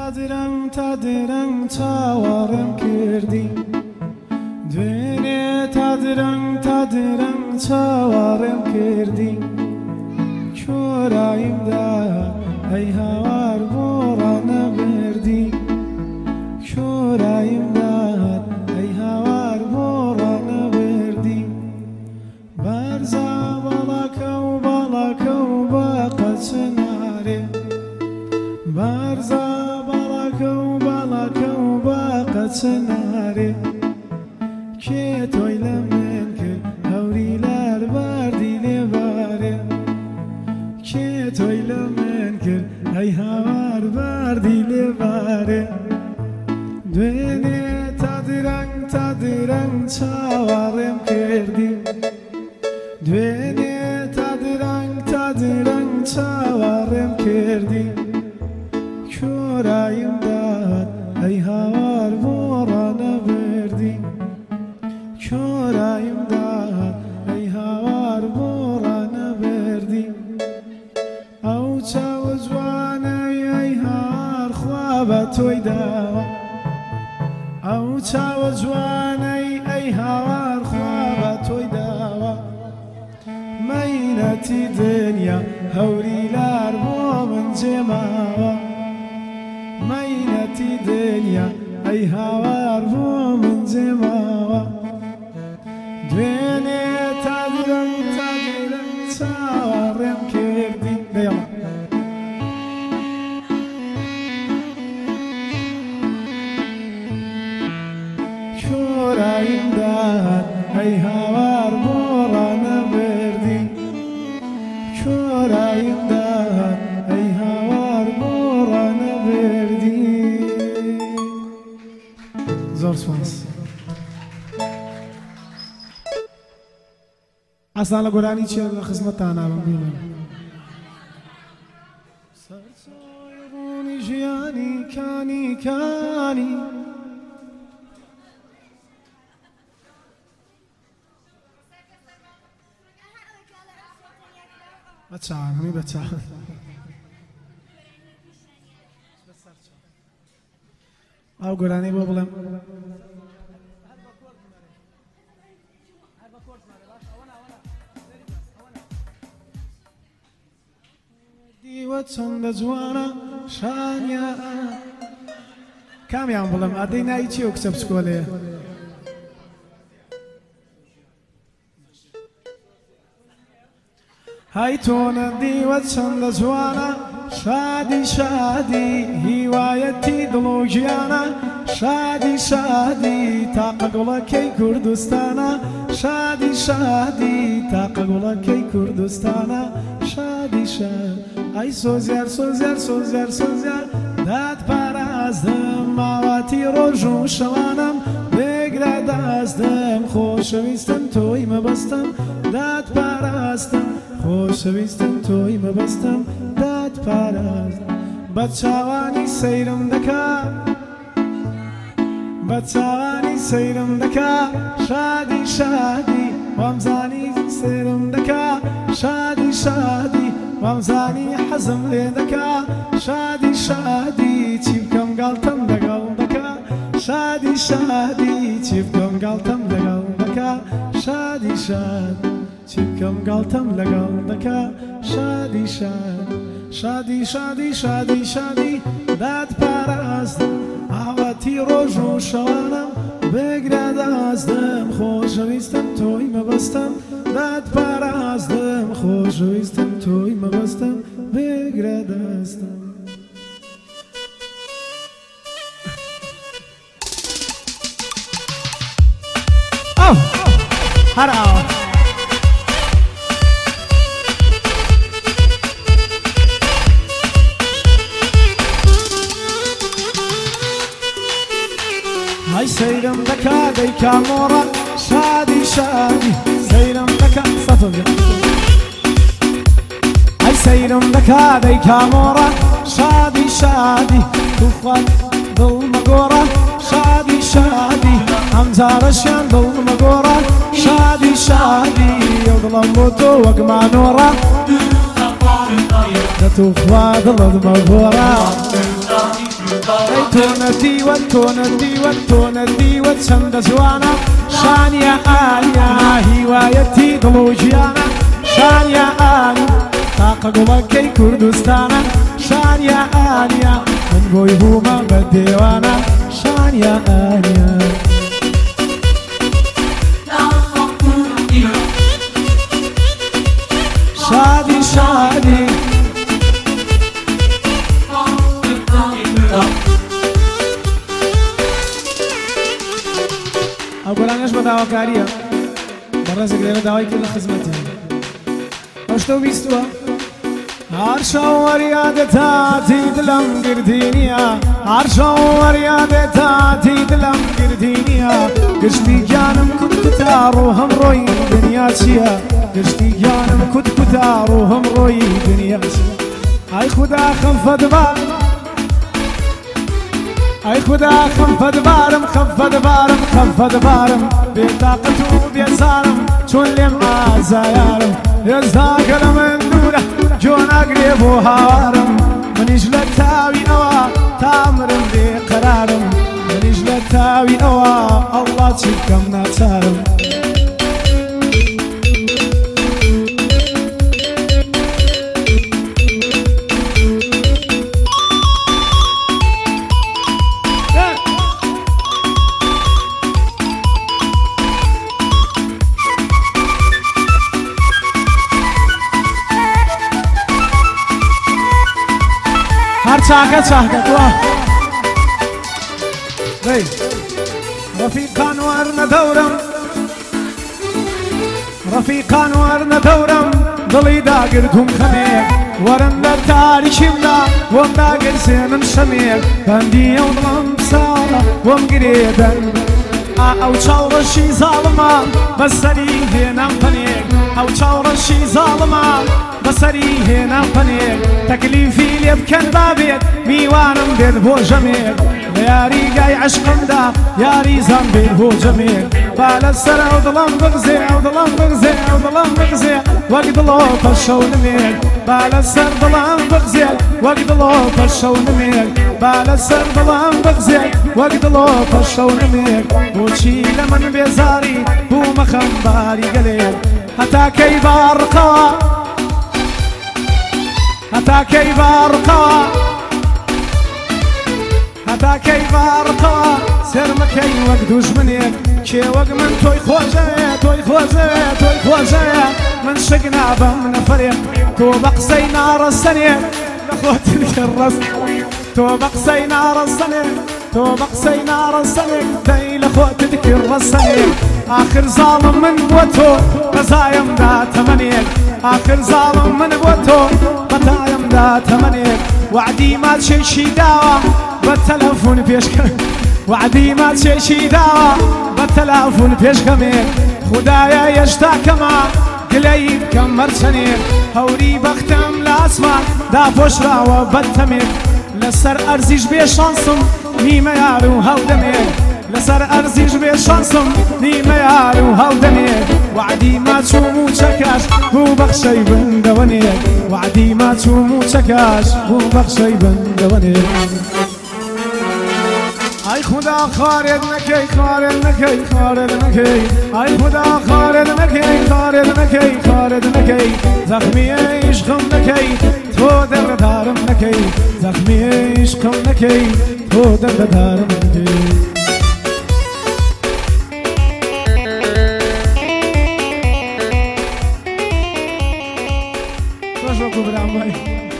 تا درەنگ چاوەڕێم کردی دوێنێ تا درەنگ چاوەڕێم کردی کۆراییمدا ئەی هاوار بۆ ڕانەبردی کۆراییمدا ئەی هاوار بۆ ڕانەبردی بەرزە بەڵاکە و باقە چنارێ بەرزە بەڵاکە و باقە چنارێ کێ تۆی لە من کرد هەوری لەر بەردی لێبارێ کێ تۆی لە من کرد ئەی هاوار بەردی لێبارێ دوێنێ تا درەنگ چاوەڕێم کردی دوێنێ تا درەنگ چاوەڕێم کردی کۆراییم داد ئەی هاوار بۆ ڕانەبردی کۆراییم داد ئەی هاوار بۆ ڕانەبردی ئەو چاوە جوانەی ئەی هاوار خوا بە تۆی داوە ئەو چاوە جوانەی ئەی هاوار خوا بە تۆی داوە مەینەتی دنیا هەوری لار بۆ من جێماوە مەینەتی دنیا ئەی هاوار بۆ من جێماوە دوێنێ تا درەنگ چاوەڕێم کردی دەیڵە کۆراییم داد ئەی هاوار بۆ ڕانەبردی کۆراییم داد ئەی هاوار بۆ ڕانەبردی زۆر سپاس ئاسان لە گۆرانی چێ لە خزمەتتان ناوم بینم سەرچۆی ڕوونی ژیانی کانی بچه‌ها همی بچه‌ها ئەو گۆرانەی بۆ بڵێم دیوە چەندە جوانە شانیا کامیان بڵێم ئادەی نایی چی ئەو کچە بچکۆلەیە های تۆنە دیوە چەندە جوانە شادی هیوایەتی دڵ و ژیانە شادی تاقە گوڵەکەی کوردستانە شادی تاقە گوڵەکەی کوردستانە شادی ئەی سۆزیار داد پارازدم ماواتی ڕۆژ و شەوانم بێگرە دازدم خۆشەویستم تۆی مەبەستم داد پاراستم خۆشەویستم تۆی مەبەستم داد پاراست بە چاوانی سەیرم دەکا بە چاوانی سەیرم دەکا شادی وامزانی سەیرم دەکا شادی وامزانی حەزم لێ دەکا شادی چی بکەم گاڵتەم لەگەڵ دەکا شادی چی بکەم گاڵتەم لەگەڵ دەکا شادی چی بکەم گاڵتەم لەگەڵ دەکا شادی داد پاراستم ئاواتی ڕۆژ و شەوانم بێگرە دازدم خۆشەویستم تۆی مەبەستم داد پاراستم خۆشەویستم تۆی مەبەستم بێگرە دازدم هەر ئاوە های سەیرم دەکا دەی کامۆڕە شادی سەیرم دەکا های سەیرم دەکا دەی کامۆڕە شادی توخوات دڵ مەگۆڕە شادی ئەمجارەشیان دڵ مەگۆڕە شادی ئەو دڵم بۆ تۆ وەک مانۆڕە دەتوخوا دڵت مەگۆڕە تۆ نەدیوە چەندە جوانە شانیە ئالیا هیوایەتی دڵ و ژیانە شانیە ئالیا تاقە گوڵەکەی کوردستانە شانیە ئالیا من بۆی بوومە بە دێوانە شانیە ئالیا شادی شادی ئەو گۆرانەش بە داواکاریە بەڕێزێک لێرە داوای کرد لە خزمەتی ئەو شتە بیستووە هەر شەو وەریادێت تاتی دڵم گردی نییە هەر شەو وەریادێت تاتی دڵم گردی نییە گشتی گیانم کوت کوتا ڕۆحم ڕۆی دنیا چییە گشتی گیانم کوت کوتا ڕۆحم ڕۆی دنیا چییە ئای خودا خەفەتبار ئای خدا خەفەتبارم خەفەتبارم خەفەتبارم بێتاقەت و بێزارم چۆن لێم ئازایارم هێزداکە لە من دوورە جۆ ناگرێ بۆ هاوارم منیش لە تاوی ئەوە تامرم بێقەرارم منیش لە تاوی ئەوە ئەڵڵا چی بکەم ناچارم چاکە چاکە توە دەی ڕەفیقان وەرنە دەورم ڕەفیقان وەرنە دەورم دڵی داگرتوم خەمێک وەرن لە تاریکیمدا وەم داگرسێنن شەمێک بەندی ئەو دڵم ساڵە وەم گرێدەن ئەو چاوڕەشی زاڵمە بەسەری هێنام پەنێک ئەو چاوڕەشی زاڵمە بەسەری هێنام پەنێک تەکلیفی لێ بکەن بابێت میوانم بێت بۆ ژەمێک لە یاریگای عشقمدا یاریزان بێت بۆ جەمێک با لەسەر ئەو دڵم بغزێ ئەو دڵم بغزێ ئەو دڵم بغزێ وەک دڵۆپە شەو نمێک با لەسەر دڵم بغزێ وەک دڵۆپە شەو نمێک با لەسەر دڵم بغزێ وەک دڵۆپە شەو نمێک بۆچی لە من بێزاری بوومە خەمباری گەلێک هەتا کەی باڕقەوە هەتا کەی باڕقەوە هەتا کەی باڕقەوە سەرمەکەی وەک دوژمنێک کێ وەک من تۆی خۆشەیە تۆی خۆشەیە تۆی خۆشەیە من شک نابەم نەفەرێک تۆ بە قسەی ناڕەسەنێک لە خۆتر ڕست تۆ بە قسەی ناڕەسەنێک تۆ بە قسەی ناڕەسەنێک دەی لە خۆتت کرد ڕەسەنێک آخر زاڵم من بۆ تۆ بەزایەمدا تەمەنێک آخر زاڵم من بۆ تۆ بەتایەمدا تەمەنێک وعدی ماچێکی داوە بە تەلەفۆن پێشکەم وعدی ماچێکی داوە بە تەلەفۆن پێشکەمێک خودایە هێشتا کەمە گلەی بکەم مەرچەنێک هەوری بەختم لە ئاسمان داپۆشراوە بەتەمێک لەسەر ئەرزیش بێ شانسم نیمە یار و هەودەمێک لەسەر ئەرزیش بێ شانسم نیمە یار و هەودەمێک وعدی ماچوم و چەکەش بوو بەخشەی بندەوەنێک وعدی ماچوم و چەکەش بوو بەخشەی بندەوەنێک ئای خدا خارێت نەکەی خارێت نەکەی خارێت نەکەی ئای خدا خارێت نەکەی خارێت نەکەی خارێت نەکەی زەخمی عشقم نەکەی تۆ دەردەدارم نەکەی زەخمی عشقم نەکەی تۆ دەردەدارم نەکەی تۆش وەکو برام وای